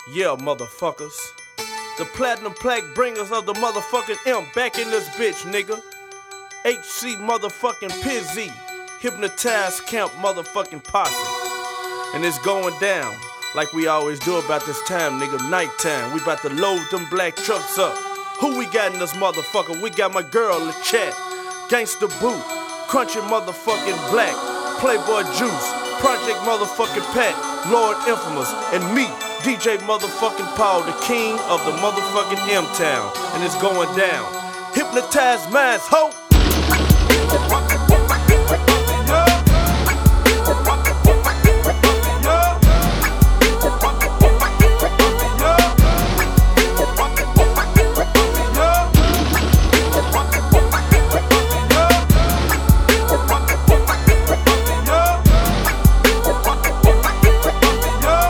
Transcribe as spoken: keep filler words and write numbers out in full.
Yeah, motherfuckers. The platinum plaque bringers of the motherfucking M back in this bitch, nigga. H C motherfucking Pizzy. Hypnotized Camp motherfucking posse. And it's going down like we always do about this time, nigga. Nighttime. We about to load them black trucks up. Who we got in this motherfucker? We got my girl, LeChat. Gangsta Boot. Crunchy motherfucking Black. Playboy Juice. Project motherfucking Pat. Lord Infamous. And me, D J motherfucking Paul, the king of the motherfucking M-Town. And it's going down. Hypnotized minds, ho!